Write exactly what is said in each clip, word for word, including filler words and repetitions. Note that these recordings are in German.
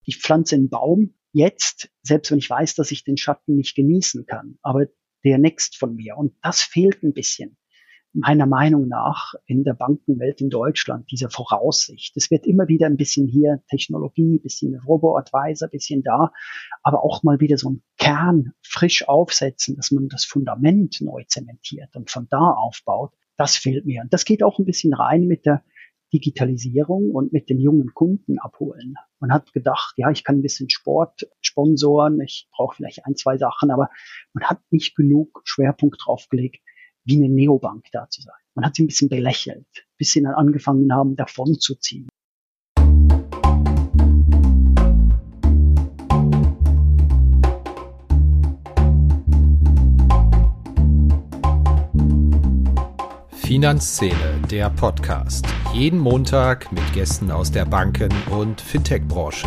Ich pflanze einen Baum jetzt, selbst wenn ich weiß, dass ich den Schatten nicht genießen kann, aber der wächst von mir. Und das fehlt ein bisschen, meiner Meinung nach, in der Bankenwelt in Deutschland, diese Voraussicht. Es wird immer wieder ein bisschen hier Technologie, ein bisschen Robo-Advisor, ein bisschen da, aber auch mal wieder so ein Kern frisch aufsetzen, dass man das Fundament neu zementiert und von da aufbaut. Das fehlt mir. Und das geht auch ein bisschen rein mit der Digitalisierung und mit den jungen Kunden abholen. Man hat gedacht, ja, ich kann ein bisschen Sport sponsoren, ich brauche vielleicht ein, zwei Sachen, aber man hat nicht genug Schwerpunkt drauf gelegt, wie eine Neobank da zu sein. Man hat sie ein bisschen belächelt, bis sie dann angefangen haben, davon zu ziehen. Finanzszene, der Podcast. Jeden Montag mit Gästen aus der Banken- und Fintech-Branche.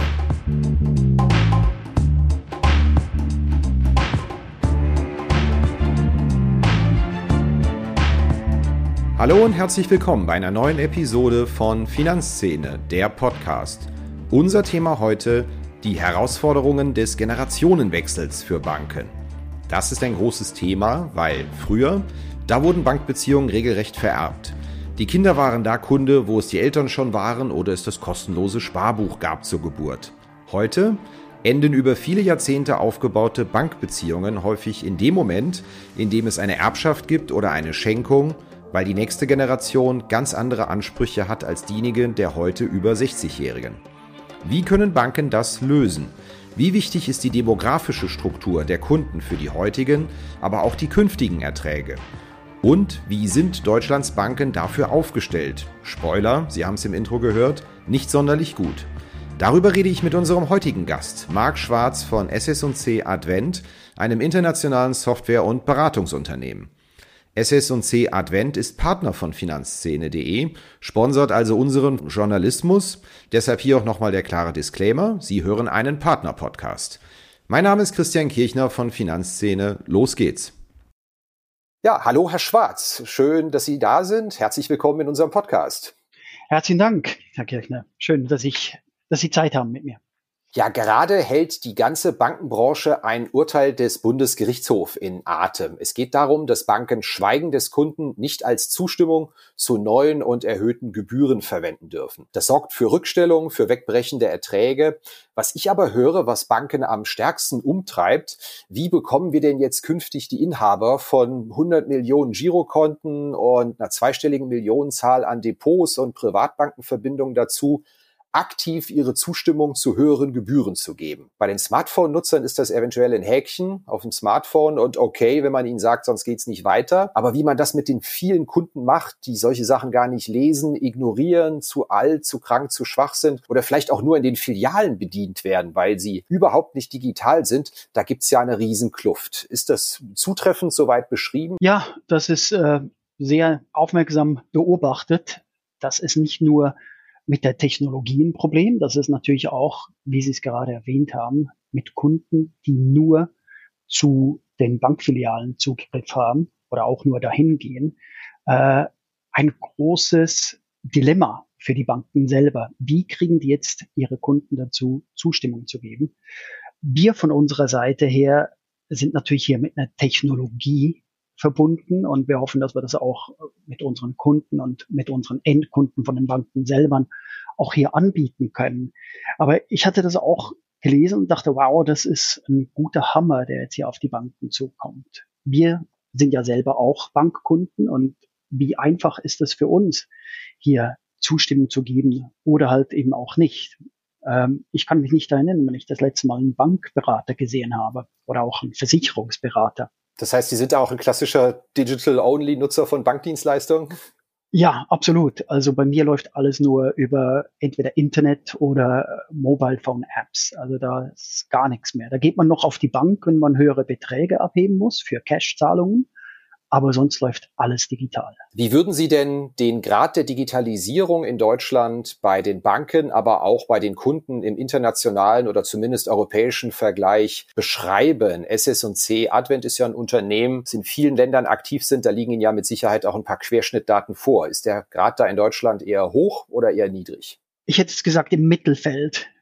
Hallo und herzlich willkommen bei einer neuen Episode von Finanzszene, der Podcast. Unser Thema heute: die Herausforderungen des Generationenwechsels für Banken. Das ist ein großes Thema, weil früher, da wurden Bankbeziehungen regelrecht vererbt. Die Kinder waren da Kunde, wo es die Eltern schon waren oder es das kostenlose Sparbuch gab zur Geburt. Heute enden über viele Jahrzehnte aufgebaute Bankbeziehungen häufig in dem Moment, in dem es eine Erbschaft gibt oder eine Schenkung, weil die nächste Generation ganz andere Ansprüche hat als diejenigen der heute über sechzigjährigen. Wie können Banken das lösen? Wie wichtig ist die demografische Struktur der Kunden für die heutigen, aber auch die künftigen Erträge? Und wie sind Deutschlands Banken dafür aufgestellt? Spoiler, Sie haben es im Intro gehört, nicht sonderlich gut. Darüber rede ich mit unserem heutigen Gast, Marc Schwarz von S S und C Advent, einem internationalen Software- und Beratungsunternehmen. S S und C Advent ist Partner von Finanzszene punkt de, sponsert also unseren Journalismus. Deshalb hier auch nochmal der klare Disclaimer: Sie hören einen Partner-Podcast. Mein Name ist Christian Kirchner von Finanzszene. Los geht's. Ja, hallo Herr Schwarz. Schön, dass Sie da sind. Herzlich willkommen in unserem Podcast. Herzlichen Dank, Herr Kirchner. Schön, dass ich, dass Sie Zeit haben mit mir. Ja, gerade hält die ganze Bankenbranche ein Urteil des Bundesgerichtshofs in Atem. Es geht darum, dass Banken Schweigen des Kunden nicht als Zustimmung zu neuen und erhöhten Gebühren verwenden dürfen. Das sorgt für Rückstellungen, für Wegbrechen der Erträge. Was ich aber höre, was Banken am stärksten umtreibt: wie bekommen wir denn jetzt künftig die Inhaber von hundert Millionen Girokonten und einer zweistelligen Millionenzahl an Depots und Privatbankenverbindungen dazu, aktiv ihre Zustimmung zu höheren Gebühren zu geben? Bei den Smartphone-Nutzern ist das eventuell ein Häkchen auf dem Smartphone und okay, wenn man ihnen sagt, sonst geht's nicht weiter. Aber wie man das mit den vielen Kunden macht, die solche Sachen gar nicht lesen, ignorieren, zu alt, zu krank, zu schwach sind oder vielleicht auch nur in den Filialen bedient werden, weil sie überhaupt nicht digital sind, da gibt's ja eine Riesenkluft. Ist das zutreffend soweit beschrieben? Ja, das ist äh, sehr aufmerksam beobachtet. Das ist nicht nur mit der Technologie ein Problem. Das ist natürlich auch, wie Sie es gerade erwähnt haben, mit Kunden, die nur zu den Bankfilialen Zugriff haben oder auch nur dahin gehen, äh, ein großes Dilemma für die Banken selber. Wie kriegen die jetzt ihre Kunden dazu, Zustimmung zu geben? Wir von unserer Seite her sind natürlich hier mit einer Technologie verbunden und wir hoffen, dass wir das auch mit unseren Kunden und mit unseren Endkunden von den Banken selber auch hier anbieten können. Aber ich hatte das auch gelesen und dachte, wow, das ist ein guter Hammer, der jetzt hier auf die Banken zukommt. Wir sind ja selber auch Bankkunden und wie einfach ist es für uns, hier Zustimmung zu geben oder halt eben auch nicht. Ähm, ich kann mich nicht erinnern, wenn ich das letzte Mal einen Bankberater gesehen habe oder auch einen Versicherungsberater. Das heißt, Sie sind da auch ein klassischer Digital-Only-Nutzer von Bankdienstleistungen? Ja, absolut. Also bei mir läuft alles nur über entweder Internet oder Mobile Phone Apps. Also da ist gar nichts mehr. Da geht man noch auf die Bank, wenn man höhere Beträge abheben muss für Cash-Zahlungen. Aber sonst läuft alles digital. Wie würden Sie denn den Grad der Digitalisierung in Deutschland bei den Banken, aber auch bei den Kunden im internationalen oder zumindest europäischen Vergleich beschreiben? S S und C Advent ist ja ein Unternehmen, das in vielen Ländern aktiv sind. Da liegen Ihnen ja mit Sicherheit auch ein paar Querschnittdaten vor. Ist der Grad da in Deutschland eher hoch oder eher niedrig? Ich hätte es gesagt im Mittelfeld.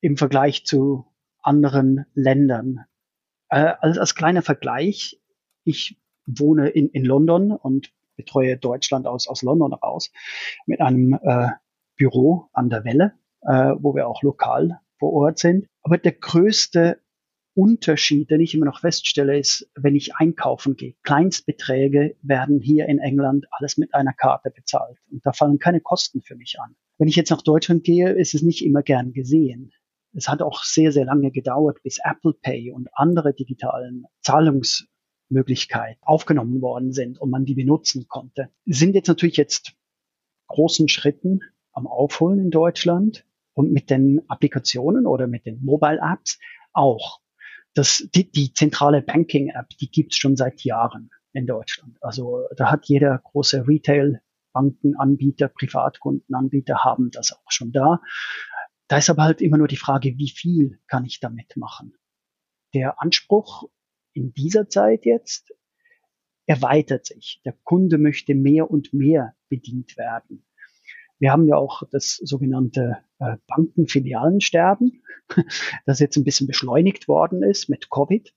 im Vergleich zu anderen Ländern. Äh, als, als kleiner Vergleich, ich wohne in, in London und betreue Deutschland aus, aus London raus mit einem äh, Büro an der Welle, äh, wo wir auch lokal vor Ort sind. Aber der größte Unterschied, den ich immer noch feststelle, ist, wenn ich einkaufen gehe. Kleinstbeträge werden hier in England alles mit einer Karte bezahlt. Und da fallen keine Kosten für mich an. Wenn ich jetzt nach Deutschland gehe, ist es nicht immer gern gesehen. Es hat auch sehr, sehr lange gedauert, bis Apple Pay und andere digitalen Zahlungsmöglichkeiten aufgenommen worden sind und man die benutzen konnte. Wir sind jetzt natürlich jetzt großen Schritten am Aufholen in Deutschland und mit den Applikationen oder mit den Mobile Apps auch. Das, die, die zentrale Banking-App, die gibt's schon seit Jahren in Deutschland. Also da hat jeder große Retail-Bankenanbieter, Privatkundenanbieter haben das auch schon da. Da ist aber halt immer nur die Frage, wie viel kann ich damit machen? Der Anspruch in dieser Zeit jetzt erweitert sich. Der Kunde möchte mehr und mehr bedient werden. Wir haben ja auch das sogenannte äh, Bankenfilialensterben, das jetzt ein bisschen beschleunigt worden ist mit Covid.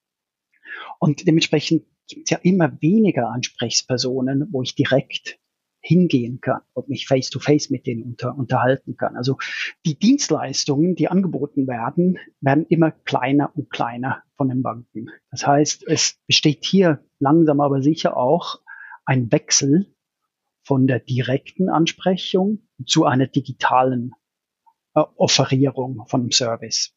Und dementsprechend gibt es ja immer weniger Ansprechpersonen, wo ich direkt hingehen kann und mich face-to-face mit denen unter, unterhalten kann. Also die Dienstleistungen, die angeboten werden, werden immer kleiner und kleiner von den Banken. Das heißt, es besteht hier langsam aber sicher auch ein Wechsel von der direkten Ansprechung zu einer digitalen äh, Offerierung von einem Service.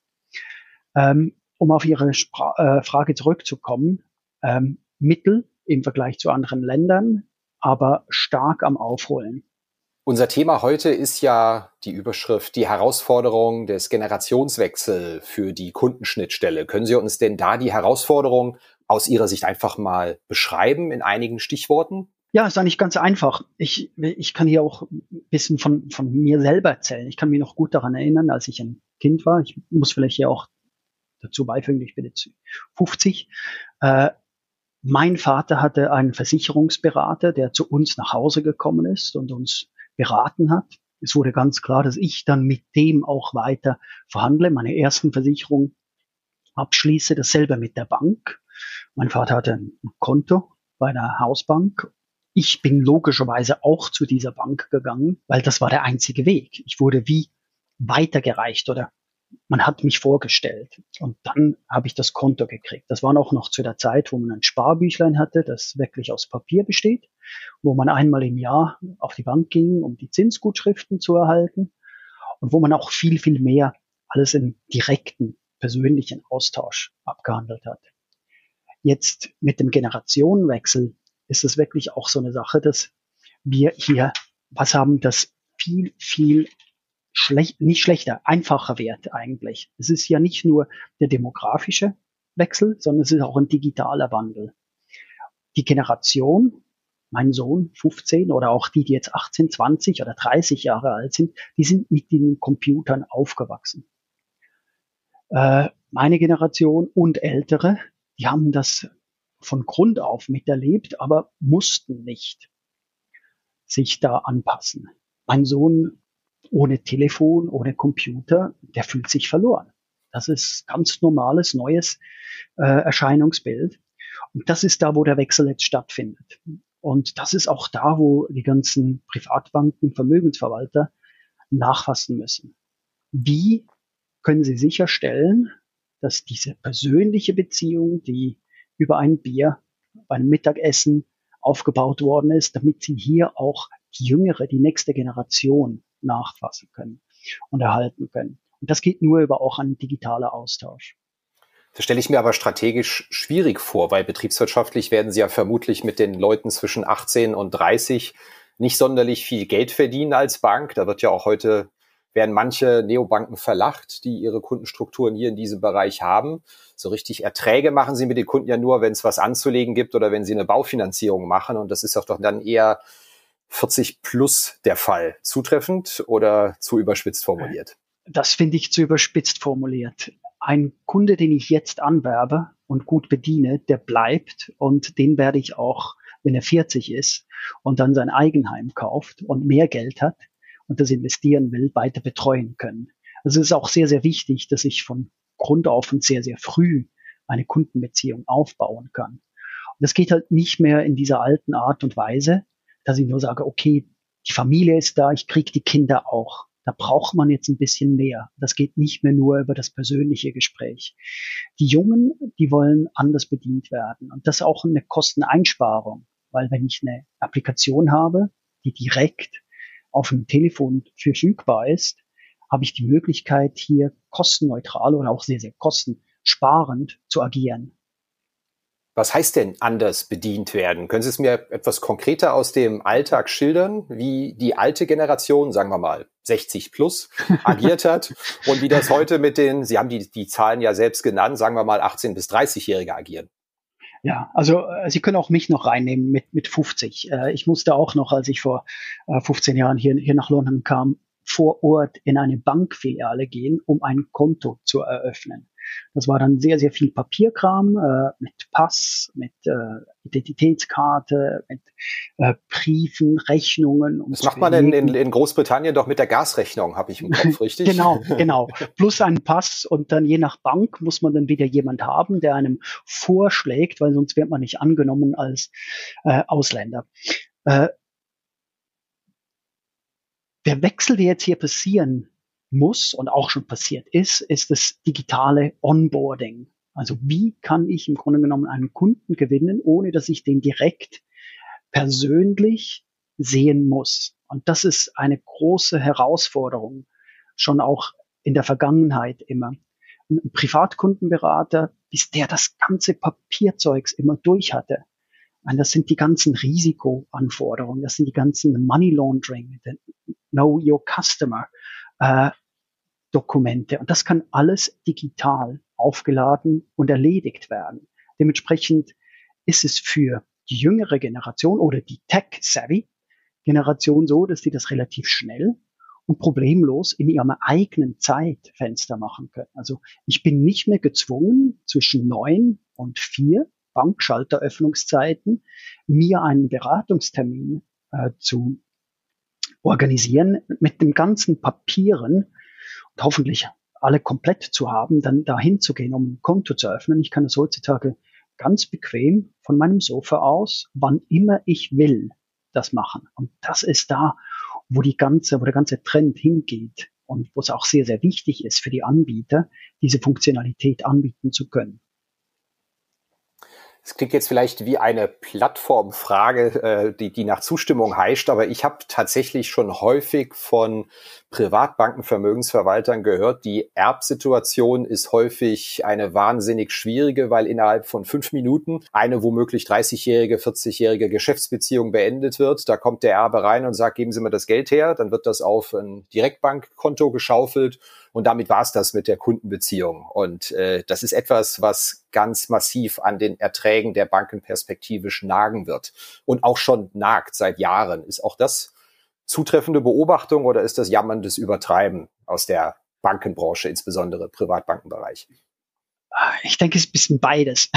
Ähm, um auf Ihre Spra- äh, Frage zurückzukommen, ähm, Mittel im Vergleich zu anderen Ländern, aber stark am Aufholen. Unser Thema heute ist ja die Überschrift, die Herausforderung des Generationswechsels für die Kundenschnittstelle. Können Sie uns denn da die Herausforderung aus Ihrer Sicht einfach mal beschreiben in einigen Stichworten? Ja, ist eigentlich ganz einfach. Ich, ich kann hier auch ein bisschen von, von mir selber erzählen. Ich kann mich noch gut daran erinnern, als ich ein Kind war. Ich muss vielleicht hier auch dazu beifügen, ich bin jetzt fünfzig. Äh, mein Vater hatte einen Versicherungsberater, der zu uns nach Hause gekommen ist und uns beraten hat. Es wurde ganz klar, dass ich dann mit dem auch weiter verhandle, meine ersten Versicherungen abschließe, dasselbe mit der Bank. Mein Vater hatte ein Konto bei einer Hausbank. Ich bin logischerweise auch zu dieser Bank gegangen, weil das war der einzige Weg. Ich wurde wie weitergereicht oder man hat mich vorgestellt. Und dann habe ich das Konto gekriegt. Das war auch noch zu der Zeit, wo man ein Sparbüchlein hatte, das wirklich aus Papier besteht, wo man einmal im Jahr auf die Bank ging, um die Zinsgutschriften zu erhalten und wo man auch viel, viel mehr alles im direkten, persönlichen Austausch abgehandelt hat. Jetzt mit dem Generationenwechsel ist es wirklich auch so eine Sache, dass wir hier was haben, das viel, viel schlecht, nicht schlechter, einfacher wird eigentlich. Es ist ja nicht nur der demografische Wechsel, sondern es ist auch ein digitaler Wandel. Die Generation, mein Sohn fünfzehn oder auch die, die jetzt achtzehn, zwanzig oder dreißig Jahre alt sind, die sind mit den Computern aufgewachsen. Äh, meine Generation und Ältere, die haben das von Grund auf miterlebt, aber mussten nicht sich da anpassen. Mein Sohn ohne Telefon, ohne Computer, der fühlt sich verloren. Das ist ganz normales, neues äh, Erscheinungsbild. Und das ist da, wo der Wechsel jetzt stattfindet. Und das ist auch da, wo die ganzen Privatbanken, Vermögensverwalter nachfassen müssen. Wie können sie sicherstellen, dass diese persönliche Beziehung, die über ein Bier bei einem Mittagessen aufgebaut worden ist, damit sie hier auch die jüngere, die nächste Generation nachfassen können und erhalten können. Und das geht nur über auch einen digitaler Austausch. Das stelle ich mir aber strategisch schwierig vor, weil betriebswirtschaftlich werden Sie ja vermutlich mit den Leuten zwischen achtzehn und dreißig nicht sonderlich viel Geld verdienen als Bank. Da wird ja auch heute, werden manche Neobanken verlacht, die ihre Kundenstrukturen hier in diesem Bereich haben. So richtig Erträge machen sie mit den Kunden ja nur, wenn es was anzulegen gibt oder wenn sie eine Baufinanzierung machen. Und das ist auch doch dann eher vierzig plus der Fall. Zutreffend oder zu überspitzt formuliert? Das finde ich zu überspitzt formuliert. Ein Kunde, den ich jetzt anwerbe und gut bediene, der bleibt und den werde ich auch, wenn er vierzig ist und dann sein Eigenheim kauft und mehr Geld hat und das investieren will, weiter betreuen können. Also es ist auch sehr, sehr wichtig, dass ich von Grund auf und sehr, sehr früh eine Kundenbeziehung aufbauen kann. Und das geht halt nicht mehr in dieser alten Art und Weise, dass ich nur sage, okay, die Familie ist da, ich kriege die Kinder auch. Da braucht man jetzt ein bisschen mehr. Das geht nicht mehr nur über das persönliche Gespräch. Die Jungen, die wollen anders bedient werden. Und das ist auch eine Kosteneinsparung, weil wenn ich eine Applikation habe, die direkt auf dem Telefon verfügbar ist, habe ich die Möglichkeit, hier kostenneutral oder auch sehr, sehr kostensparend zu agieren. Was heißt denn anders bedient werden? Können Sie es mir etwas konkreter aus dem Alltag schildern, wie die alte Generation, sagen wir mal sechzig plus, agiert hat und wie das heute mit den, Sie haben die, die Zahlen ja selbst genannt, sagen wir mal achtzehn- bis dreißig-Jährige agieren? Ja, also äh, Sie können auch mich noch reinnehmen mit mit fünfzig. Äh, ich musste auch noch, als ich vor äh, fünfzehn Jahren hier hier nach London kam, vor Ort in eine Bankfiliale gehen, um ein Konto zu eröffnen. Das war dann sehr, sehr viel Papierkram äh, mit Pass, mit äh, Identitätskarte, mit äh, Briefen, Rechnungen. Um das macht man in, in, in Großbritannien doch mit der Gasrechnung, habe ich im Kopf, richtig? Genau, genau. Plus einen Pass und dann je nach Bank muss man dann wieder jemand haben, der einem vorschlägt, weil sonst wird man nicht angenommen als äh, Ausländer. Äh, Der Wechsel, der jetzt hier passieren muss und auch schon passiert ist, ist das digitale Onboarding. Also wie kann ich im Grunde genommen einen Kunden gewinnen, ohne dass ich den direkt persönlich sehen muss? Und das ist eine große Herausforderung, schon auch in der Vergangenheit immer. Ein Privatkundenberater, bis der das ganze Papierzeugs immer durch hatte. Und das sind die ganzen Risikoanforderungen, das sind die ganzen Money Laundering, Know Your Customer äh, Dokumente. Und das kann alles digital aufgeladen und erledigt werden. Dementsprechend ist es für die jüngere Generation oder die Tech-Savvy-Generation so, dass die das relativ schnell und problemlos in ihrem eigenen Zeitfenster machen können. Also ich bin nicht mehr gezwungen, zwischen neun und vier Bankschalteröffnungszeiten mir einen Beratungstermin äh, zu organisieren mit den ganzen Papieren und hoffentlich alle komplett zu haben, dann dahin zu gehen, um ein Konto zu öffnen. Ich kann das heutzutage ganz bequem von meinem Sofa aus, wann immer ich will, das machen. Und das ist da, wo die ganze, wo der ganze Trend hingeht und wo es auch sehr, sehr wichtig ist für die Anbieter, diese Funktionalität anbieten zu können. Es klingt jetzt vielleicht wie eine Plattformfrage, äh, die, die nach Zustimmung heischt, aber ich habe tatsächlich schon häufig von Privatbanken, Vermögensverwaltern gehört, die Erbsituation ist häufig eine wahnsinnig schwierige, weil innerhalb von fünf Minuten eine womöglich dreißigjährige, vierzigjährige Geschäftsbeziehung beendet wird. Da kommt der Erbe rein und sagt, geben Sie mir das Geld her, dann wird das auf ein Direktbankkonto geschaufelt. Und damit war es das mit der Kundenbeziehung. Und äh, das ist etwas, was ganz massiv an den Erträgen der Banken perspektivisch nagen wird. Und auch schon nagt seit Jahren. Ist auch das zutreffende Beobachtung oder ist das jammerndes Übertreiben aus der Bankenbranche, insbesondere Privatbankenbereich? Ich denke, es ist ein bisschen beides.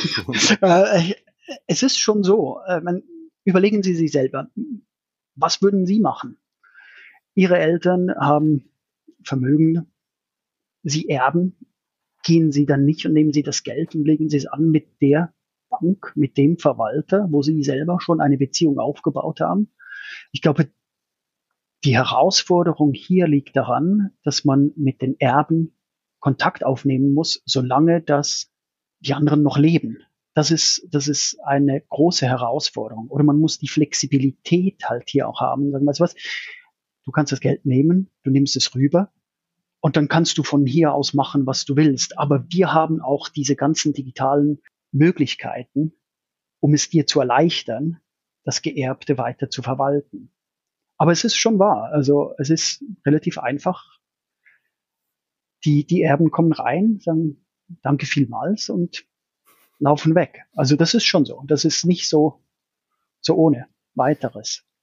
Es ist schon so. Überlegen Sie sich selber. Was würden Sie machen? Ihre Eltern haben Vermögen, Sie erben, gehen Sie dann nicht und nehmen Sie das Geld und legen Sie es an mit der Bank, mit dem Verwalter, wo Sie selber schon eine Beziehung aufgebaut haben. Ich glaube, die Herausforderung hier liegt daran, dass man mit den Erben Kontakt aufnehmen muss, solange das die anderen noch leben. Das ist, das ist eine große Herausforderung. Oder man muss die Flexibilität halt hier auch haben. Sagen wir, weißt du was? Du kannst das Geld nehmen, du nimmst es rüber und dann kannst du von hier aus machen, was du willst. Aber wir haben auch diese ganzen digitalen Möglichkeiten, um es dir zu erleichtern, das Geerbte weiter zu verwalten. Aber es ist schon wahr. Also es ist relativ einfach. Die, die Erben kommen rein, sagen danke vielmals und laufen weg. Also das ist schon so. Das ist nicht so, so ohne weiteres.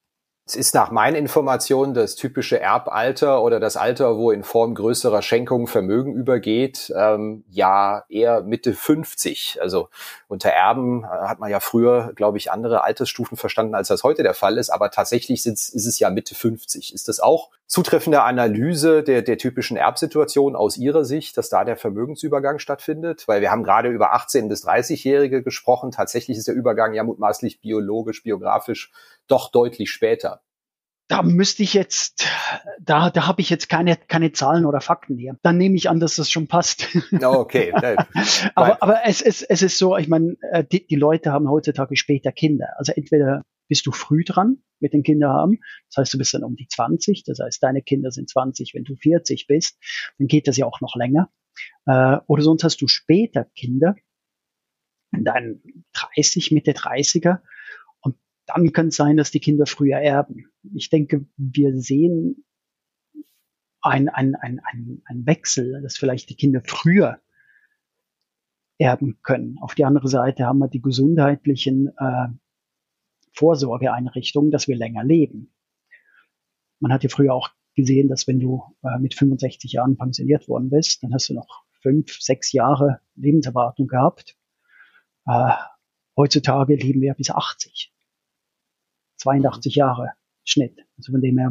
Es ist nach meinen Informationen das typische Erbalter oder das Alter, wo in Form größerer Schenkungen Vermögen übergeht, ähm, ja eher Mitte fünfzig. Also unter Erben äh, hat man ja früher, glaube ich, andere Altersstufen verstanden, als das heute der Fall ist. Aber tatsächlich ist, ist es ja Mitte fünfzig. Ist das auch zutreffende Analyse der, der typischen Erbsituation aus Ihrer Sicht, dass da der Vermögensübergang stattfindet? Weil wir haben gerade über achtzehn- bis dreißigjährige gesprochen. Tatsächlich ist der Übergang ja mutmaßlich biologisch, biografisch doch deutlich später. Da müsste ich jetzt, da, da habe ich jetzt keine, keine Zahlen oder Fakten hier. Dann nehme ich an, dass das schon passt. Okay. aber aber es, es, es ist so, ich meine, die, die Leute haben heutzutage später Kinder. Also entweder bist du früh dran mit den Kindern haben, das heißt, du bist dann um die zwanzig, das heißt, deine Kinder sind zwanzig, wenn du vierzig bist, dann geht das ja auch noch länger. Oder sonst hast du später Kinder, in deinen dreißig, Mitte dreißiger, dann kann es sein, dass die Kinder früher erben. Ich denke, wir sehen ein, ein, ein, ein, ein Wechsel, dass vielleicht die Kinder früher erben können. Auf die andere Seite haben wir die gesundheitlichen äh, Vorsorgeeinrichtungen, dass wir länger leben. Man hat ja früher auch gesehen, dass wenn du äh, mit fünfundsechzig Jahren pensioniert worden bist, dann hast du noch fünf, sechs Jahre Lebenserwartung gehabt. Äh, heutzutage leben wir bis achtzig. zweiundachtzig Jahre Schnitt. Also von dem her.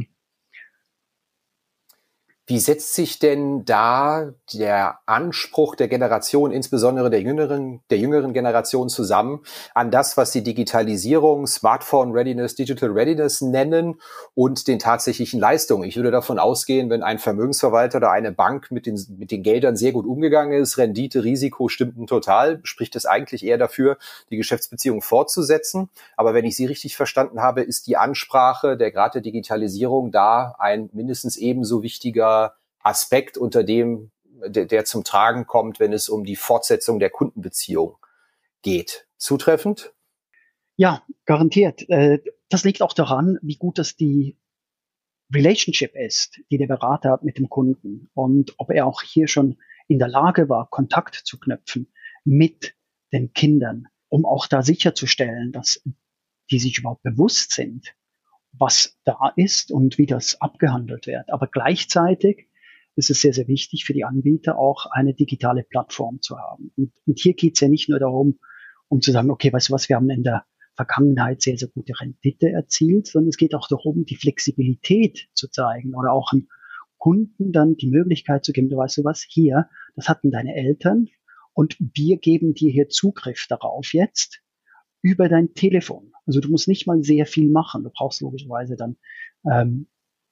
Wie setzt sich denn da der Anspruch der Generation, insbesondere der jüngeren, der jüngeren Generation zusammen, an das, was die Digitalisierung, Smartphone Readiness, Digital Readiness nennen und den tatsächlichen Leistungen? Ich würde davon ausgehen, wenn ein Vermögensverwalter oder eine Bank mit den, mit den Geldern sehr gut umgegangen ist, Rendite, Risiko stimmten total, spricht es eigentlich eher dafür, die Geschäftsbeziehung fortzusetzen. Aber wenn ich Sie richtig verstanden habe, ist die Ansprache der Grad der Digitalisierung da ein mindestens ebenso wichtiger Aspekt, unter dem, der, der zum Tragen kommt, wenn es um die Fortsetzung der Kundenbeziehung geht. Zutreffend? Ja, garantiert. Das liegt auch daran, wie gut das die Relationship ist, die der Berater hat mit dem Kunden und ob er auch hier schon in der Lage war, Kontakt zu knüpfen mit den Kindern, um auch da sicherzustellen, dass die sich überhaupt bewusst sind, was da ist und wie das abgehandelt wird. Aber gleichzeitig ist es sehr, sehr wichtig für die Anbieter auch eine digitale Plattform zu haben. Und, und hier geht es ja nicht nur darum, um zu sagen, okay, weißt du was, wir haben in der Vergangenheit sehr, sehr gute Rendite erzielt, sondern es geht auch darum, die Flexibilität zu zeigen oder auch einem Kunden dann die Möglichkeit zu geben, du weißt du was, hier, das hatten deine Eltern und wir geben dir hier Zugriff darauf jetzt über dein Telefon. Also du musst nicht mal sehr viel machen. Du brauchst logischerweise dann ähm,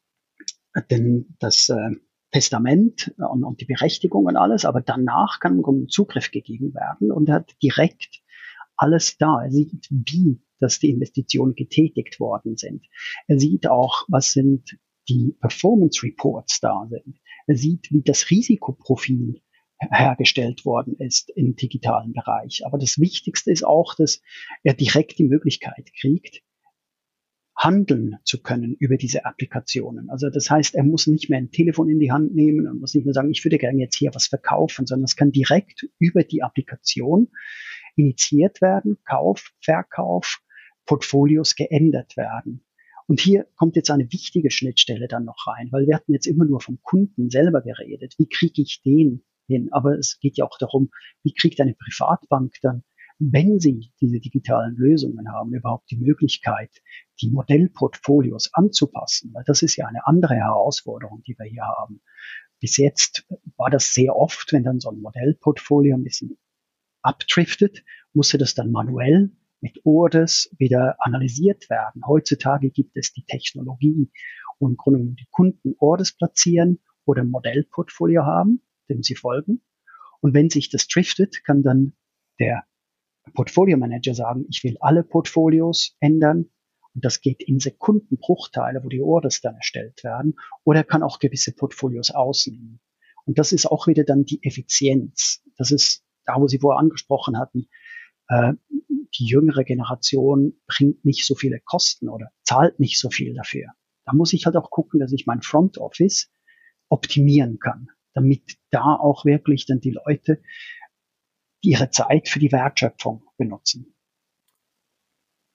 denn das äh, Testament und, und die Berechtigung und alles, aber danach kann im Grunde Zugriff gegeben werden und er hat direkt alles da. Er sieht, wie dass die Investitionen getätigt worden sind. Er sieht auch, was sind die Performance Reports da sind. Er sieht, wie das Risikoprofil hergestellt worden ist im digitalen Bereich. Aber das Wichtigste ist auch, dass er direkt die Möglichkeit kriegt, handeln zu können über diese Applikationen. Also das heißt, er muss nicht mehr ein Telefon in die Hand nehmen und muss nicht mehr sagen, ich würde gerne jetzt hier was verkaufen, sondern es kann direkt über die Applikation initiiert werden, Kauf, Verkauf, Portfolios geändert werden. Und hier kommt jetzt eine wichtige Schnittstelle dann noch rein, weil wir hatten jetzt immer nur vom Kunden selber geredet. Wie kriege ich den hin? Aber es geht ja auch darum, wie kriegt eine Privatbank dann, wenn sie diese digitalen Lösungen haben, überhaupt die Möglichkeit, die Modellportfolios anzupassen? Weil das ist ja eine andere Herausforderung, die wir hier haben. Bis jetzt war das sehr oft, wenn dann so ein Modellportfolio ein bisschen abdriftet, musste das dann manuell mit Orders wieder analysiert werden. Heutzutage gibt es die Technologie, wo im Grunde die Kunden Orders platzieren oder ein Modellportfolio haben, dem sie folgen. Und wenn sich das driftet, kann dann der Portfolio Manager sagen, ich will alle Portfolios ändern. Und das geht in Sekundenbruchteile, wo die Orders dann erstellt werden. Oder er kann auch gewisse Portfolios ausnehmen. Und das ist auch wieder dann die Effizienz. Das ist da, wo Sie vorher angesprochen hatten. Äh, die jüngere Generation bringt nicht so viele Kosten oder zahlt nicht so viel dafür. Da muss ich halt auch gucken, dass ich mein Front Office optimieren kann, damit da auch wirklich dann die Leute ihre Zeit für die Wertschöpfung benutzen.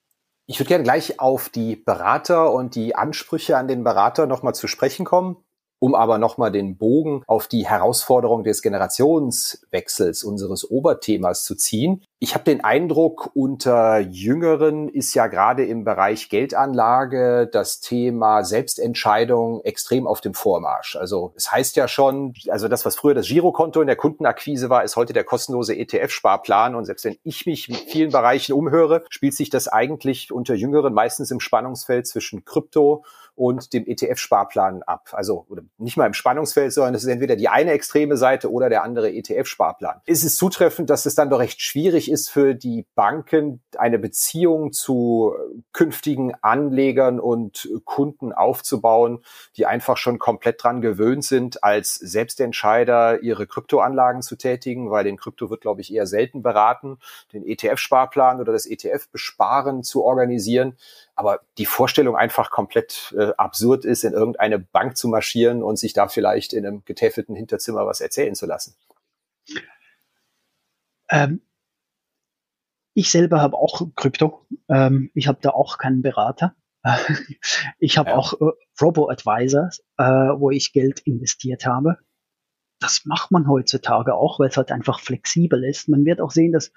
Ich würde gerne gleich auf die Berater und die Ansprüche an den Berater nochmal zu sprechen kommen, um aber nochmal den Bogen auf die Herausforderung des Generationswechsels unseres Oberthemas zu ziehen. Ich habe den Eindruck, unter Jüngeren ist ja gerade im Bereich Geldanlage das Thema Selbstentscheidung extrem auf dem Vormarsch. Also es heißt ja schon, also das, was früher das Girokonto in der Kundenakquise war, ist heute der kostenlose E T F-Sparplan. Und selbst wenn ich mich in vielen Bereichen umhöre, spielt sich das eigentlich unter Jüngeren meistens im Spannungsfeld zwischen Krypto und dem E T F-Sparplan ab. Also oder nicht mal im Spannungsfeld, sondern es ist entweder die eine extreme Seite oder der andere E T F-Sparplan. Ist es zutreffend, dass es dann doch recht schwierig ist für die Banken, eine Beziehung zu künftigen Anlegern und Kunden aufzubauen, die einfach schon komplett dran gewöhnt sind, als Selbstentscheider ihre Kryptoanlagen zu tätigen, weil den Krypto wird, glaube ich, eher selten beraten, den E T F-Sparplan oder das E T F-Besparen zu organisieren. Aber die Vorstellung einfach komplett äh, absurd ist, in irgendeine Bank zu marschieren und sich da vielleicht in einem getäfelten Hinterzimmer was erzählen zu lassen. Ähm, ich selber habe auch Krypto. Ähm, ich habe da auch keinen Berater. Ich habe ja. auch äh, Robo-Advisors, äh, wo ich Geld investiert habe. Das macht man heutzutage auch, weil es halt einfach flexibel ist. Man wird auch sehen, dass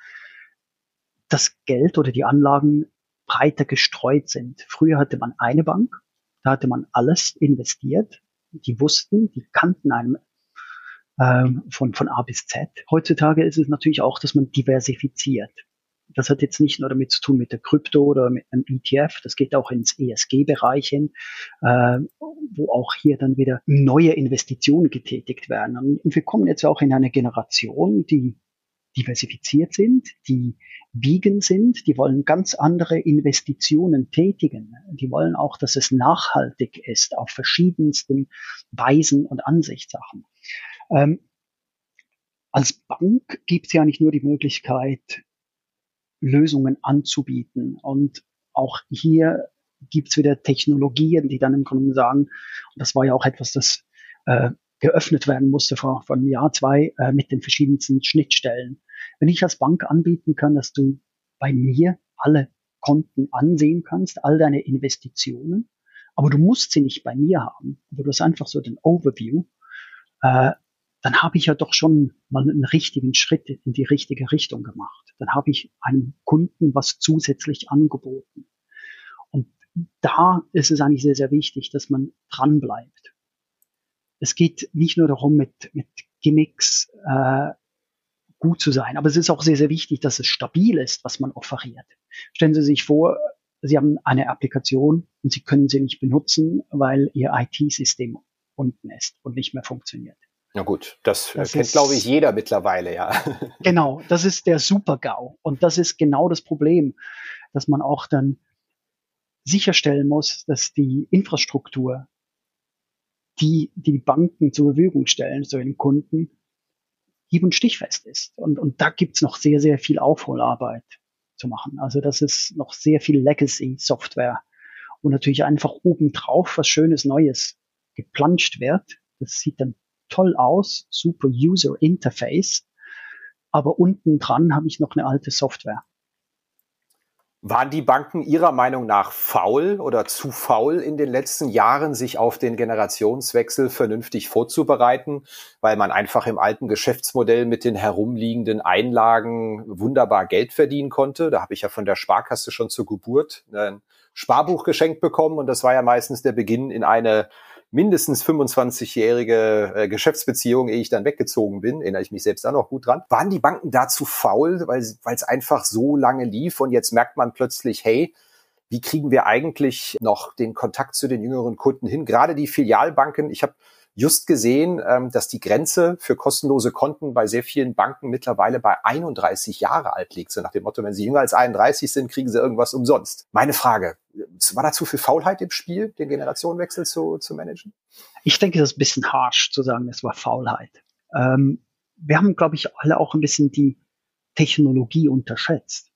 das Geld oder die Anlagen breiter gestreut sind. Früher hatte man eine Bank, da hatte man alles investiert. Die wussten, die kannten einem ähm, von, von A bis Z. Heutzutage ist es natürlich auch, dass man diversifiziert. Das hat jetzt nicht nur damit zu tun mit der Krypto oder mit einem E T F, das geht auch ins E S G-Bereich hin, äh, wo auch hier dann wieder neue Investitionen getätigt werden. Und wir kommen jetzt auch in eine Generation, die diversifiziert sind, die vegan sind, die wollen ganz andere Investitionen tätigen. Die wollen auch, dass es nachhaltig ist auf verschiedensten Weisen und Ansichtssachen. Ähm, als Bank gibt es ja nicht nur die Möglichkeit, Lösungen anzubieten. Und auch hier gibt es wieder Technologien, die dann im Grunde sagen, und das war ja auch etwas, das äh, geöffnet werden musste vor, vor einem Jahr, zwei, äh, mit den verschiedensten Schnittstellen. Wenn ich als Bank anbieten kann, dass du bei mir alle Konten ansehen kannst, all deine Investitionen, aber du musst sie nicht bei mir haben, aber du hast einfach so den Overview, äh, dann habe ich ja doch schon mal einen richtigen Schritt in die richtige Richtung gemacht. Dann habe ich einem Kunden was zusätzlich angeboten. Und da ist es eigentlich sehr, sehr wichtig, dass man dran bleibt. Es geht nicht nur darum, mit, mit Gimmicks äh, gut zu sein, aber es ist auch sehr, sehr wichtig, dass es stabil ist, was man offeriert. Stellen Sie sich vor, Sie haben eine Applikation und Sie können sie nicht benutzen, weil Ihr I T-System unten ist und nicht mehr funktioniert. Na gut, das, das kennt, ist, glaube ich, jeder mittlerweile, ja. Genau, das ist der Super-GAU. Und das ist genau das Problem, dass man auch dann sicherstellen muss, dass die Infrastruktur, die die Banken zur Verfügung stellen, so den Kunden, hieb- und stichfest ist. Und, und da gibt's noch sehr, sehr viel Aufholarbeit zu machen. Also das ist noch sehr viel Legacy-Software. Und natürlich einfach obendrauf was Schönes Neues geplanscht wird. Das sieht dann toll aus, super User Interface, aber unten dran habe ich noch eine alte Software. Waren die Banken Ihrer Meinung nach faul oder zu faul in den letzten Jahren, sich auf den Generationswechsel vernünftig vorzubereiten, weil man einfach im alten Geschäftsmodell mit den herumliegenden Einlagen wunderbar Geld verdienen konnte? Da habe ich ja von der Sparkasse schon zur Geburt ein Sparbuch geschenkt bekommen und das war ja meistens der Beginn in eine mindestens fünfundzwanzigjährige äh, Geschäftsbeziehung, ehe ich dann weggezogen bin, erinnere ich mich selbst auch noch gut dran. Waren die Banken da zu faul, weil weil es einfach so lange lief und jetzt merkt man plötzlich, hey, wie kriegen wir eigentlich noch den Kontakt zu den jüngeren Kunden hin? Gerade die Filialbanken, ich habe just gesehen, ähm, dass die Grenze für kostenlose Konten bei sehr vielen Banken mittlerweile bei einunddreißig Jahre alt liegt. So nach dem Motto, wenn sie jünger als einunddreißig sind, kriegen sie irgendwas umsonst. Meine Frage, war da zu viel Faulheit im Spiel, den Generationenwechsel zu, zu managen? Ich denke, das ist ein bisschen harsch zu sagen, es war Faulheit. Ähm, wir haben, glaube ich, alle auch ein bisschen die Technologie unterschätzt.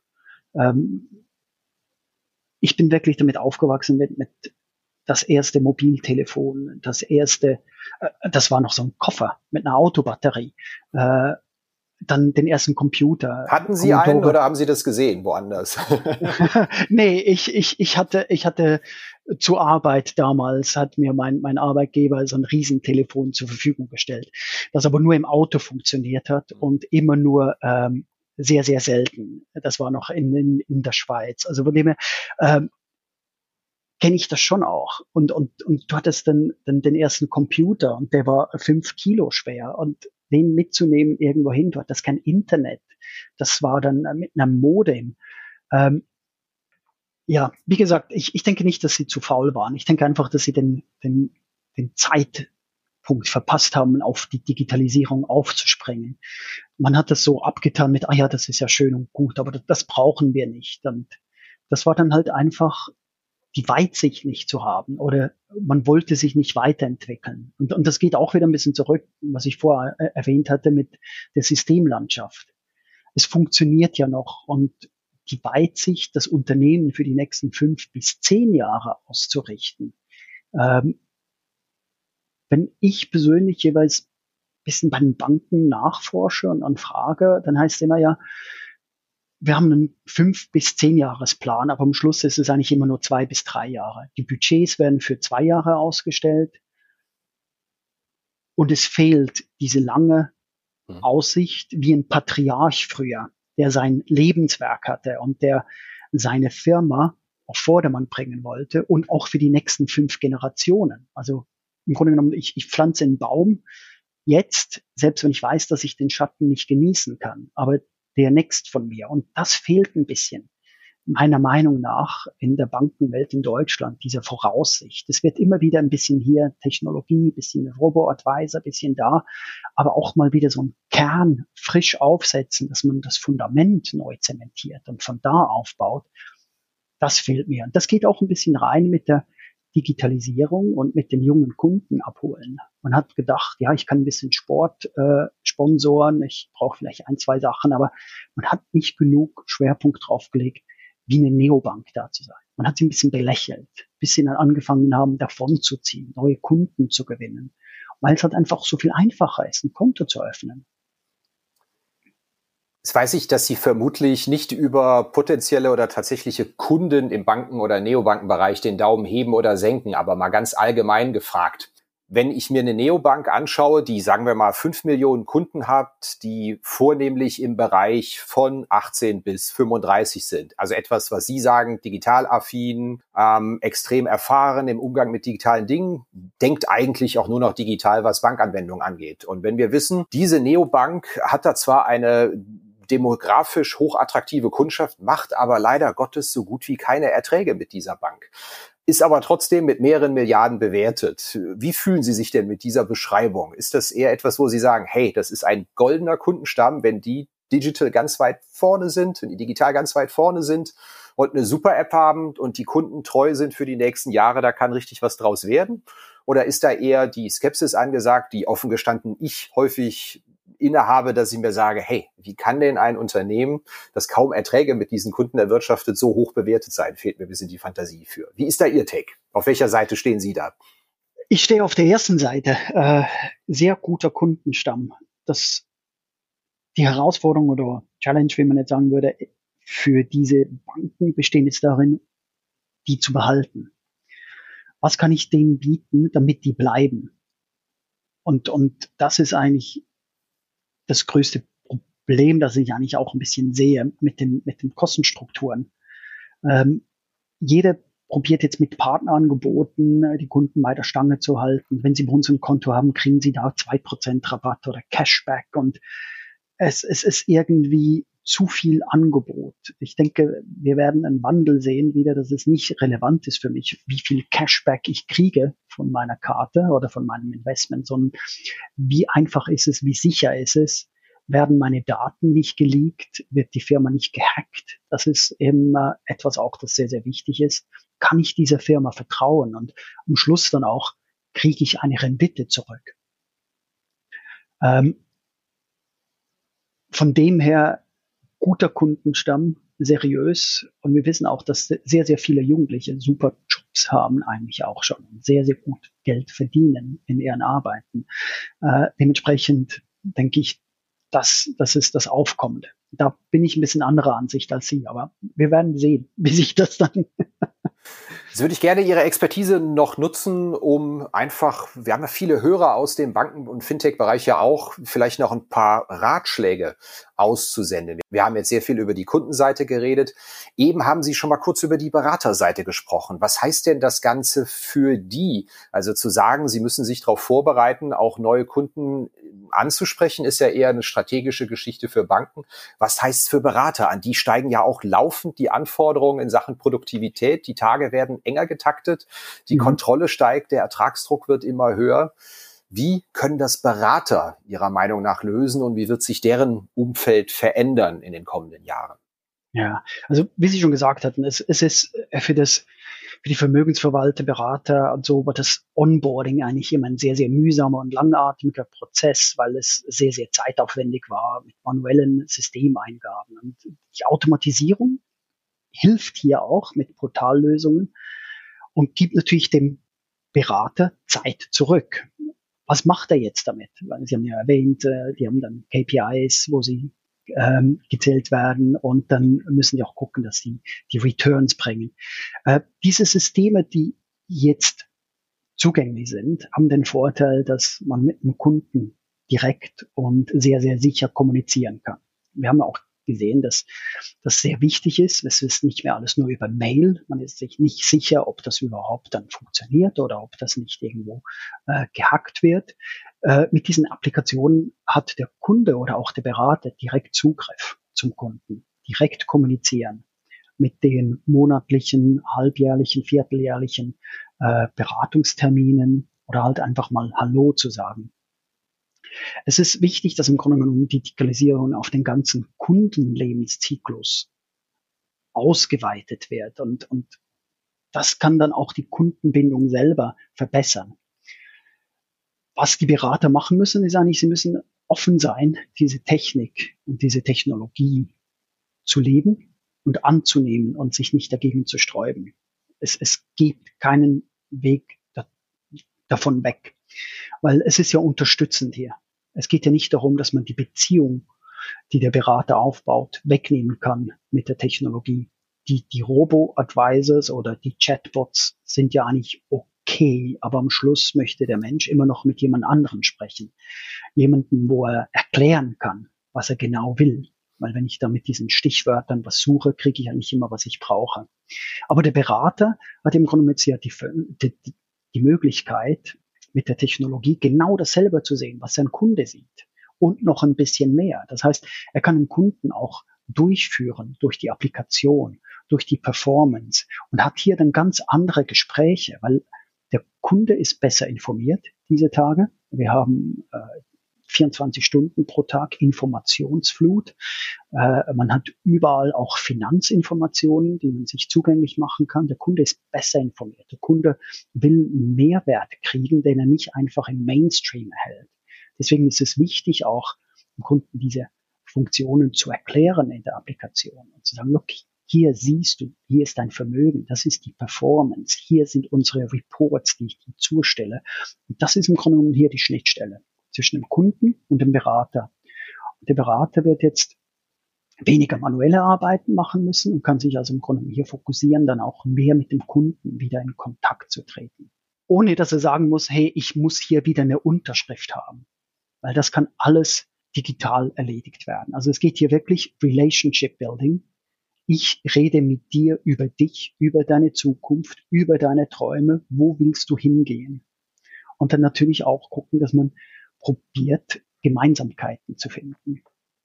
Ähm, ich bin wirklich damit aufgewachsen mit, mit das erste Mobiltelefon, das erste, äh, das war noch so ein Koffer mit einer Autobatterie. Äh, dann den ersten Computer. Hatten Sie Commodore. einen oder haben Sie das gesehen woanders? Nee, ich, ich, ich hatte, ich hatte zur Arbeit damals, hat mir mein, mein Arbeitgeber so ein Riesentelefon zur Verfügung gestellt, das aber nur im Auto funktioniert hat und immer nur ähm, sehr, sehr selten. Das war noch in, in, in der Schweiz. Also von dem her, ähm, kenne ich das schon auch. Und, und, und du hattest dann, dann den ersten Computer und der war fünf Kilo schwer und den mitzunehmen irgendwo hin, du hattest kein Internet. Das war dann mit einem Modem. Ähm, ja, wie gesagt, ich, ich denke nicht, dass sie zu faul waren. Ich denke einfach, dass sie den, den, den Zeitpunkt verpasst haben, auf die Digitalisierung aufzuspringen. Man hat das so abgetan mit, ah ja, das ist ja schön und gut, aber das, das brauchen wir nicht. Und das war dann halt einfach die Weitsicht nicht zu haben oder man wollte sich nicht weiterentwickeln. Und, und das geht auch wieder ein bisschen zurück, was ich vorher äh, erwähnt hatte mit der Systemlandschaft. Es funktioniert ja noch und die Weitsicht, das Unternehmen für die nächsten fünf bis zehn Jahre auszurichten. Ähm, wenn ich persönlich jeweils ein bisschen bei den Banken nachforsche und, und frage, dann heißt es immer ja, wir haben einen fünf bis zehn Jahresplan, aber am Schluss ist es eigentlich immer nur zwei bis drei Jahre. Die Budgets werden für zwei Jahre ausgestellt und es fehlt diese lange Aussicht wie ein Patriarch früher, der sein Lebenswerk hatte und der seine Firma auf Vordermann bringen wollte und auch für die nächsten fünf Generationen. Also im Grunde genommen, ich, ich pflanze einen Baum jetzt, selbst wenn ich weiß, dass ich den Schatten nicht genießen kann, aber der next von mir. Und das fehlt ein bisschen, meiner Meinung nach, in der Bankenwelt in Deutschland, diese Voraussicht. Es wird immer wieder ein bisschen hier Technologie, ein bisschen Robo-Advisor, ein bisschen da, aber auch mal wieder so ein Kern frisch aufsetzen, dass man das Fundament neu zementiert und von da aufbaut. Das fehlt mir. Und das geht auch ein bisschen rein mit der Digitalisierung und mit den jungen Kunden abholen. Man hat gedacht, ja, ich kann ein bisschen Sport äh, sponsoren, ich brauche vielleicht ein, zwei Sachen, aber man hat nicht genug Schwerpunkt drauf gelegt, wie eine Neobank da zu sein. Man hat sie ein bisschen belächelt, bis sie dann angefangen haben, davon zu ziehen, neue Kunden zu gewinnen, weil es halt einfach so viel einfacher ist, ein Konto zu öffnen. Jetzt weiß ich, dass Sie vermutlich nicht über potenzielle oder tatsächliche Kunden im Banken- oder Neobankenbereich den Daumen heben oder senken, aber mal ganz allgemein gefragt. Wenn ich mir eine Neobank anschaue, die, sagen wir mal, fünf Millionen Kunden hat, die vornehmlich im Bereich von achtzehn bis fünfunddreißig sind, also etwas, was Sie sagen, digital affin, ähm, extrem erfahren im Umgang mit digitalen Dingen, denkt eigentlich auch nur noch digital, was Bankanwendungen angeht. Und wenn wir wissen, diese Neobank hat da zwar eine demografisch hochattraktive Kundschaft, macht aber leider Gottes so gut wie keine Erträge mit dieser Bank, ist aber trotzdem mit mehreren Milliarden bewertet. Wie fühlen Sie sich denn mit dieser Beschreibung? Ist das eher etwas, wo Sie sagen, hey, das ist ein goldener Kundenstamm, wenn die digital ganz weit vorne sind, wenn die digital ganz weit vorne sind und eine super App haben und die Kunden treu sind für die nächsten Jahre, da kann richtig was draus werden? Oder ist da eher die Skepsis angesagt, die offen gestanden ich häufig innehabe, dass ich mir sage, hey, wie kann denn ein Unternehmen, das kaum Erträge mit diesen Kunden erwirtschaftet, so hoch bewertet sein? Fehlt mir ein bisschen die Fantasie für. Wie ist da Ihr Take? Auf welcher Seite stehen Sie da? Ich stehe auf der ersten Seite. Äh, sehr guter Kundenstamm. Das, die Herausforderung oder Challenge, wie man jetzt sagen würde, für diese Banken bestehen jetzt darin, die zu behalten. Was kann ich denen bieten, damit die bleiben? Und, und das ist eigentlich das größte Problem, das ich eigentlich auch ein bisschen sehe mit den, mit den Kostenstrukturen. Ähm, jeder probiert jetzt mit Partnerangeboten, die Kunden bei der Stange zu halten. Wenn sie bei uns ein Konto haben, kriegen sie da zwei Prozent Rabatt oder Cashback und es, es ist irgendwie zu viel Angebot. Ich denke, wir werden einen Wandel sehen wieder, dass es nicht relevant ist für mich, wie viel Cashback ich kriege von meiner Karte oder von meinem Investment, sondern wie einfach ist es, wie sicher ist es, werden meine Daten nicht geleakt, wird die Firma nicht gehackt. Das ist eben äh, etwas auch, das sehr, sehr wichtig ist. Kann ich dieser Firma vertrauen und am Schluss dann auch kriege ich eine Rendite zurück. Ähm, von dem her guter Kundenstamm, seriös. Und wir wissen auch, dass sehr, sehr viele Jugendliche super Jobs haben eigentlich auch schon und sehr, sehr gut Geld verdienen in ihren Arbeiten. Äh, dementsprechend denke ich, das, das ist das Aufkommende. Da bin ich ein bisschen anderer Ansicht als Sie, aber wir werden sehen, wie sich das dann Jetzt würde ich gerne Ihre Expertise noch nutzen, um einfach, wir haben ja viele Hörer aus dem Banken- und Fintech-Bereich ja auch, vielleicht noch ein paar Ratschläge auszusenden. Wir haben jetzt sehr viel über die Kundenseite geredet. Eben haben Sie schon mal kurz über die Beraterseite gesprochen. Was heißt denn das Ganze für die? Also zu sagen, Sie müssen sich darauf vorbereiten, auch neue Kunden anzusprechen, ist ja eher eine strategische Geschichte für Banken. Was heißt es für Berater? An die steigen ja auch laufend die Anforderungen in Sachen Produktivität. Die Tage werden enger getaktet, die mhm. Kontrolle steigt, der Ertragsdruck wird immer höher. Wie können das Berater Ihrer Meinung nach lösen und wie wird sich deren Umfeld verändern in den kommenden Jahren? Ja, also wie Sie schon gesagt hatten, es, es ist für das für die Vermögensverwalter, Berater und so war das Onboarding eigentlich immer ein sehr, sehr mühsamer und langatmiger Prozess, weil es sehr, sehr zeitaufwendig war mit manuellen Systemeingaben. Und die Automatisierung hilft hier auch mit Portallösungen und gibt natürlich dem Berater Zeit zurück. Was macht er jetzt damit? Weil Sie haben ja erwähnt, die haben dann K P Is, wo sie ähm, gezählt werden und dann müssen die auch gucken, dass sie die Returns bringen. Äh, diese Systeme, die jetzt zugänglich sind, haben den Vorteil, dass man mit dem Kunden direkt und sehr, sehr sicher kommunizieren kann. Wir haben auch gesehen, dass das sehr wichtig ist. Es ist nicht mehr alles nur über Mail. Man ist sich nicht sicher, ob das überhaupt dann funktioniert oder ob das nicht irgendwo äh, gehackt wird. Äh, mit diesen Applikationen hat der Kunde oder auch der Berater direkt Zugriff zum Kunden, direkt kommunizieren mit den monatlichen, halbjährlichen, vierteljährlichen äh, Beratungsterminen oder halt einfach mal Hallo zu sagen. Es ist wichtig, dass im Grunde genommen die Digitalisierung auf den ganzen Kundenlebenszyklus ausgeweitet wird und, und das kann dann auch die Kundenbindung selber verbessern. Was die Berater machen müssen, ist eigentlich, sie müssen offen sein, diese Technik und diese Technologie zu leben und anzunehmen und sich nicht dagegen zu sträuben. Es, es gibt keinen Weg da, davon weg, weil es ist ja unterstützend hier. Es geht ja nicht darum, dass man die Beziehung, die der Berater aufbaut, wegnehmen kann mit der Technologie. Die, die Robo-Advisors oder die Chatbots sind ja eigentlich okay, aber am Schluss möchte der Mensch immer noch mit jemand anderem sprechen. Jemanden, wo er erklären kann, was er genau will. Weil wenn ich da mit diesen Stichwörtern was suche, kriege ich ja nicht immer, was ich brauche. Aber der Berater hat im Grunde jetzt ja die, die, die Möglichkeit, mit der Technologie genau dasselbe zu sehen, was sein Kunde sieht. Und noch ein bisschen mehr. Das heißt, er kann den Kunden auch durchführen durch die Applikation, durch die Performance und hat hier dann ganz andere Gespräche, weil der Kunde ist besser informiert diese Tage. Wir haben äh, vierundzwanzig Stunden pro Tag Informationsflut. Äh, man hat überall auch Finanzinformationen, die man sich zugänglich machen kann. Der Kunde ist besser informiert. Der Kunde will einen Mehrwert kriegen, den er nicht einfach im Mainstream erhält. Deswegen ist es wichtig, auch dem Kunden diese Funktionen zu erklären in der Applikation und zu sagen, look, hier siehst du, hier ist dein Vermögen, das ist die Performance, hier sind unsere Reports, die ich dir zustelle. Und das ist im Grunde genommen hier die Schnittstelle zwischen dem Kunden und dem Berater. Und der Berater wird jetzt weniger manuelle Arbeiten machen müssen und kann sich also im Grunde genommen hier fokussieren, dann auch mehr mit dem Kunden wieder in Kontakt zu treten. Ohne dass er sagen muss, hey, ich muss hier wieder eine Unterschrift haben. Weil das kann alles digital erledigt werden. Also es geht hier wirklich Relationship Building. Ich rede mit dir über dich, über deine Zukunft, über deine Träume. Wo willst du hingehen? Und dann natürlich auch gucken, dass man probiert, Gemeinsamkeiten zu finden.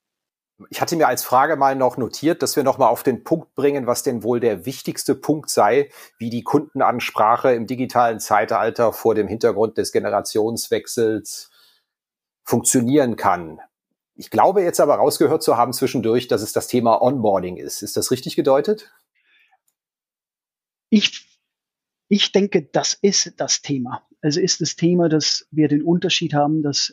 Ich hatte mir als Frage mal noch notiert, dass wir noch mal auf den Punkt bringen, was denn wohl der wichtigste Punkt sei, wie die Kundenansprache im digitalen Zeitalter vor dem Hintergrund des Generationswechsels funktionieren kann. Ich glaube jetzt aber rausgehört zu haben zwischendurch, dass es das Thema Onboarding ist. Ist das richtig gedeutet? Ich, ich denke, das ist das Thema. Also ist das Thema, dass wir den Unterschied haben, dass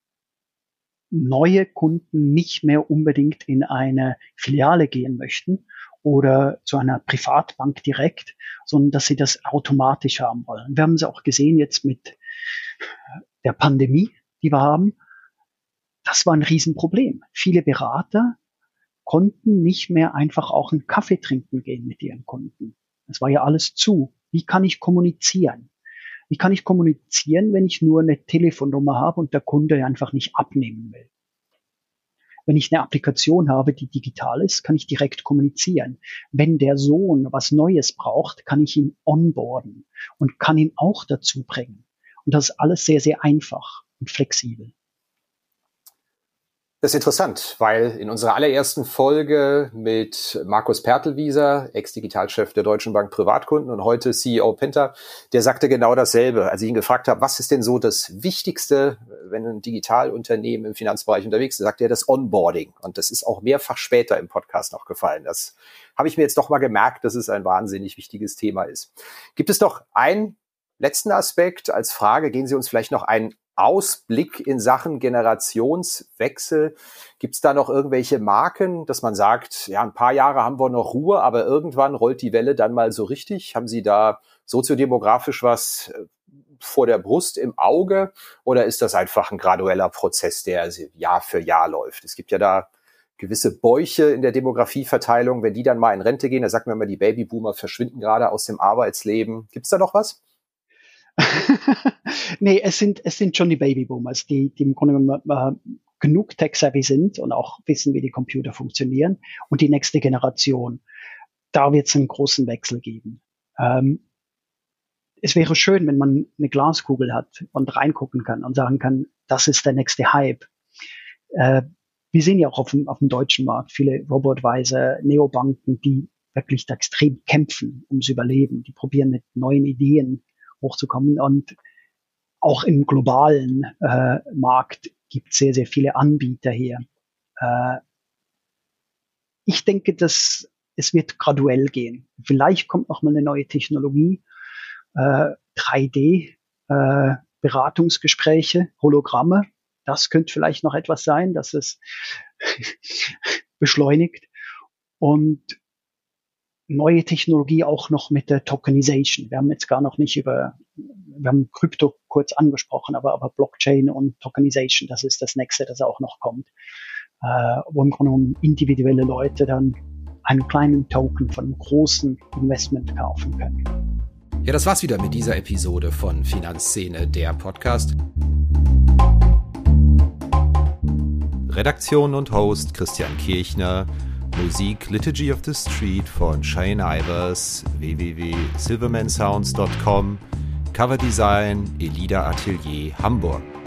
neue Kunden nicht mehr unbedingt in eine Filiale gehen möchten oder zu einer Privatbank direkt, sondern dass sie das automatisch haben wollen. Wir haben es auch gesehen jetzt mit der Pandemie, die wir haben. das war ein Riesenproblem. Viele Berater konnten nicht mehr einfach auch einen Kaffee trinken gehen mit ihren Kunden. Es war ja alles zu. Wie kann ich kommunizieren? Wie kann ich kommunizieren, wenn ich nur eine Telefonnummer habe und der Kunde einfach nicht abnehmen will? Wenn ich eine Applikation habe, die digital ist, kann ich direkt kommunizieren. Wenn der Sohn was Neues braucht, kann ich ihn onboarden und kann ihn auch dazu bringen. Und das ist alles sehr, sehr einfach und flexibel. Das ist interessant, weil in unserer allerersten Folge mit Markus Pertelwieser, Ex-Digitalchef der Deutschen Bank Privatkunden und heute C E O Penta, der sagte genau dasselbe, als ich ihn gefragt habe, was ist denn so das Wichtigste, wenn ein Digitalunternehmen im Finanzbereich unterwegs ist, sagt er das Onboarding. Und das ist auch mehrfach später im Podcast noch gefallen. Das habe ich mir jetzt doch mal gemerkt, dass es ein wahnsinnig wichtiges Thema ist. Gibt es noch einen letzten Aspekt als Frage? Gehen Sie uns vielleicht noch einen Ausblick in Sachen Generationswechsel. Gibt es da noch irgendwelche Marken, dass man sagt, ja, ein paar Jahre haben wir noch Ruhe, aber irgendwann rollt die Welle dann mal so richtig? Haben Sie da soziodemografisch was vor der Brust im Auge oder ist das einfach ein gradueller Prozess, der Jahr für Jahr läuft? Es gibt ja da gewisse Bäuche in der Demografieverteilung. Wenn die dann mal in Rente gehen, da sagt man immer, die Babyboomer verschwinden gerade aus dem Arbeitsleben. Gibt es da noch was? Nee, es sind, es sind schon die Babyboomers, die, die im Grunde genommen äh, genug tech-savvy sind und auch wissen, wie die Computer funktionieren. Und die nächste Generation, da wird es einen großen Wechsel geben. Ähm, es wäre schön, wenn man eine Glaskugel hat und reingucken kann und sagen kann, das ist der nächste Hype. Äh, wir sehen ja auch auf dem, auf dem deutschen Markt viele Robo-Advisor, Neobanken, die wirklich da extrem kämpfen ums Überleben. Die probieren mit neuen Ideen hochzukommen. Und auch im globalen äh, Markt gibt es sehr, sehr viele Anbieter hier. Äh, ich denke, dass es wird graduell gehen. Vielleicht kommt noch mal eine neue Technologie, äh, drei D, äh, Beratungsgespräche, Hologramme. Das könnte vielleicht noch etwas sein, dass es beschleunigt. Und neue Technologie auch noch mit der Tokenization. Wir haben jetzt gar noch nicht über, wir haben Krypto kurz angesprochen, aber, aber Blockchain und Tokenization, das ist das nächste, das auch noch kommt, äh, wo im Grunde genommen individuelle Leute dann einen kleinen Token von einem großen Investment kaufen können. Ja, das war's wieder mit dieser Episode von Finanzszene, der Podcast. Redaktion und Host Christian Kirchner. Musik Liturgy of the Street von Shane Ivers, w w w punkt silverman sounds punkt com, Coverdesign Elida Atelier Hamburg.